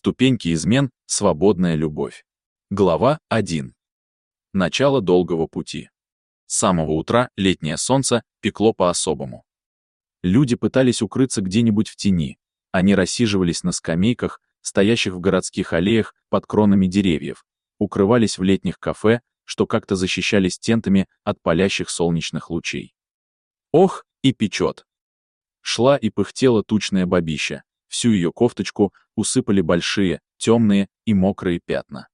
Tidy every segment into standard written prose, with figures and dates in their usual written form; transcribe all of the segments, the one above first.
Ступеньки измен, свободная любовь. Глава 1. Начало долгого пути. С самого утра летнее солнце пекло по-особому. Люди пытались укрыться где-нибудь в тени. Они рассиживались на скамейках, стоящих в городских аллеях под кронами деревьев, укрывались в летних кафе, что как-то защищались тентами от палящих солнечных лучей. Ох, и печет! Шла и пыхтела тучная бабища. Всю ее кофточку усыпали большие, темные и мокрые пятна.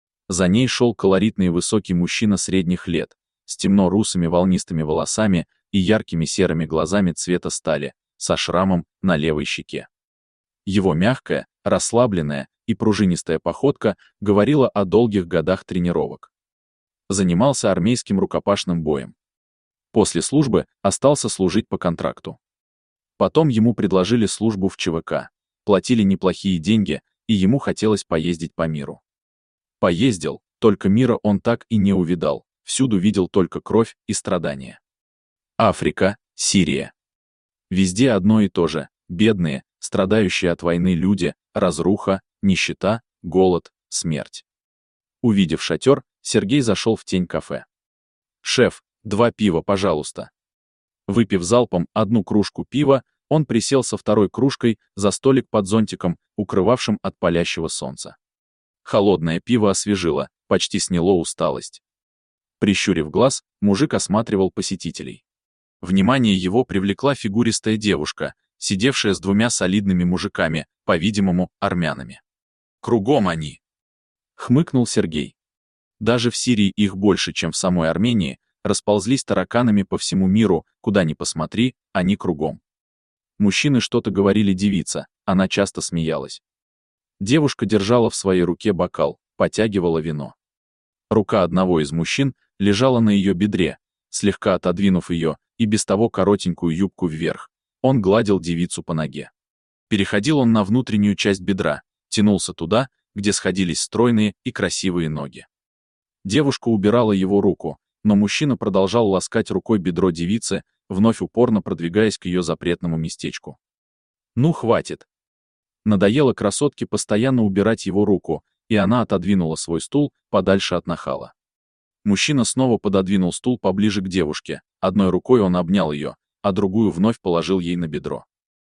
За ней шел колоритный высокий мужчина средних лет, с темно-русыми волнистыми волосами и яркими серыми глазами цвета стали, со шрамом на левой щеке. Его мягкая, расслабленная и пружинистая походка говорила о долгих годах тренировок. Занимался армейским рукопашным боем. После службы остался служить по контракту. Потом ему предложили службу в ЧВК, платили неплохие деньги, и ему хотелось поездить по миру. Поездил, только мира он так и не увидал, всюду видел только кровь и страдания. Африка, Сирия. Везде одно и то же: бедные, страдающие от войны люди, разруха, нищета, голод, смерть. Увидев шатер, Сергей зашел в тень кафе. «Шеф, 2 пива, пожалуйста». Выпив залпом 1 кружку пива, он присел со 2 кружкой за столик под зонтиком, укрывавшим от палящего солнца. Холодное пиво освежило, почти сняло усталость. Прищурив глаз, мужик осматривал посетителей. Внимание его привлекла фигуристая девушка, сидевшая с 2 солидными мужиками, по-видимому, армянами. «Кругом они!» — хмыкнул Сергей. Даже в Сирии их больше, чем в самой Армении, расползлись тараканами по всему миру, куда ни посмотри, они кругом. Мужчины что-то говорили девице, она часто смеялась. Девушка держала в своей руке бокал, потягивала вино. Рука одного из мужчин лежала на ее бедре, слегка отодвинув ее и без того коротенькую юбку вверх. Он гладил девицу по ноге. Переходил он на внутреннюю часть бедра, тянулся туда, где сходились стройные и красивые ноги. Девушка убирала его руку, но мужчина продолжал ласкать рукой бедро девицы, вновь упорно продвигаясь к ее запретному местечку. Ну, хватит. Надоело красотке постоянно убирать его руку, и она отодвинула свой стул подальше от нахала. Мужчина снова пододвинул стул поближе к девушке, одной рукой он обнял ее, а другую вновь положил ей на бедро.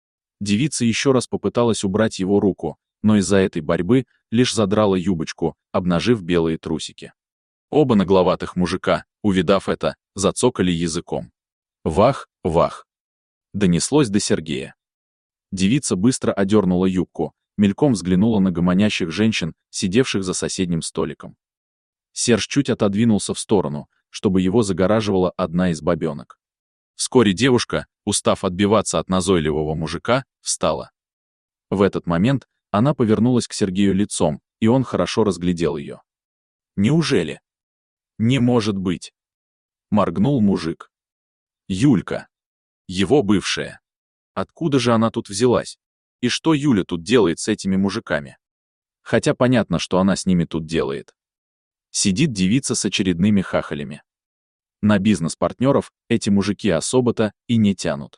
Девица еще раз попыталась убрать его руку, но из-за этой борьбы лишь задрала юбочку, обнажив белые трусики. Оба нагловатых мужика, увидав это, зацокали языком. «Вах, вах!» Донеслось до Сергея. Девица быстро одернула юбку, мельком взглянула на гомонящих женщин, сидевших за соседним столиком. Серж чуть отодвинулся в сторону, чтобы его загораживала одна из бабенок. Вскоре девушка, устав отбиваться от назойливого мужика, встала. В этот момент она повернулась к Сергею лицом, и он хорошо разглядел ее. «Неужели?» «Не может быть!» — моргнул мужик. «Юлька. Его бывшая. Откуда же она тут взялась? И что Юля тут делает с этими мужиками? Хотя понятно, что она с ними тут делает. Сидит девица с очередными хахалями. На бизнес-партнеров эти мужики особо-то и не тянут.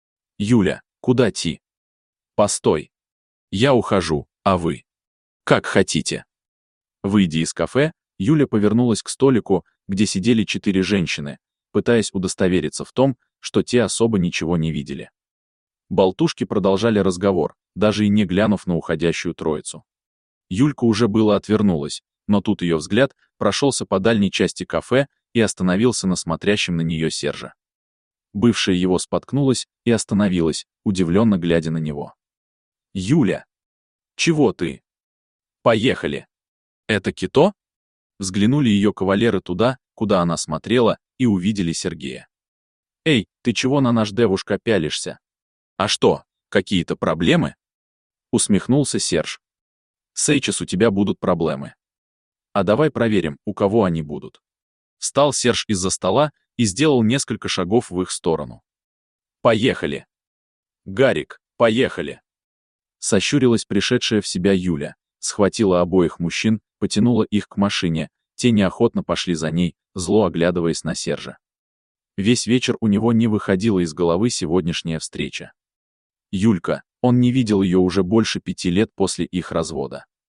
Юля, куда ти? Постой. Я ухожу, а вы? Как хотите». Выйдя из кафе, Юля повернулась к столику, где сидели 4 женщины, пытаясь удостовериться в том, что те особо ничего не видели. Болтушки продолжали разговор, даже и не глянув на уходящую троицу. Юлька уже было отвернулась, но тут ее взгляд прошелся по дальней части кафе и остановился на смотрящем на нее Сержа. Бывшая его споткнулась и остановилась, удивленно глядя на него. «Юля! Чего ты? Поехали!» «Это Кито?» Взглянули ее кавалеры туда, куда она смотрела, и увидели Сергея. «Эй, ты чего на наш девушка пялишься? А что, какие-то проблемы?» Усмехнулся Серж. «Сейчас у тебя будут проблемы. А давай проверим, у кого они будут». Встал Серж из-за стола и сделал несколько шагов в их сторону. «Поехали!» «Гарик, поехали!» Сощурилась пришедшая в себя Юля, схватила обоих мужчин, потянула их к машине, те неохотно пошли за ней, зло оглядываясь на Сержа. Весь вечер у него не выходила из головы сегодняшняя встреча. Юлька, он не видел ее уже больше 5 лет после их развода.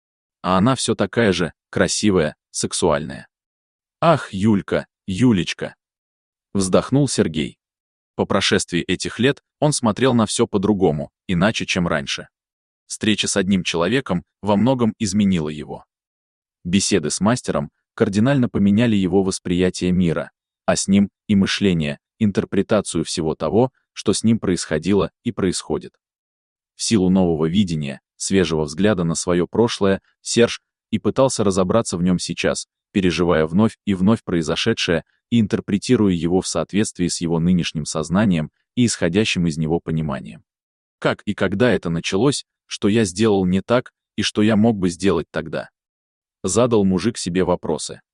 А она все такая же, красивая, сексуальная. Ах, Юлька, Юлечка! Вздохнул Сергей. По прошествии этих лет он смотрел на все по-другому, иначе, чем раньше. Встреча с одним человеком во многом изменила его. Беседы с мастером кардинально поменяли его восприятие мира, а с ним и мышление, интерпретацию всего того, что с ним происходило и происходит. В силу нового видения, свежего взгляда на свое прошлое, Серж и пытался разобраться в нем сейчас, переживая вновь и вновь произошедшее и интерпретируя его в соответствии с его нынешним сознанием и исходящим из него пониманием. Как и когда это началось, что я сделал не так и что я мог бы сделать тогда? Задал мужик себе вопросы.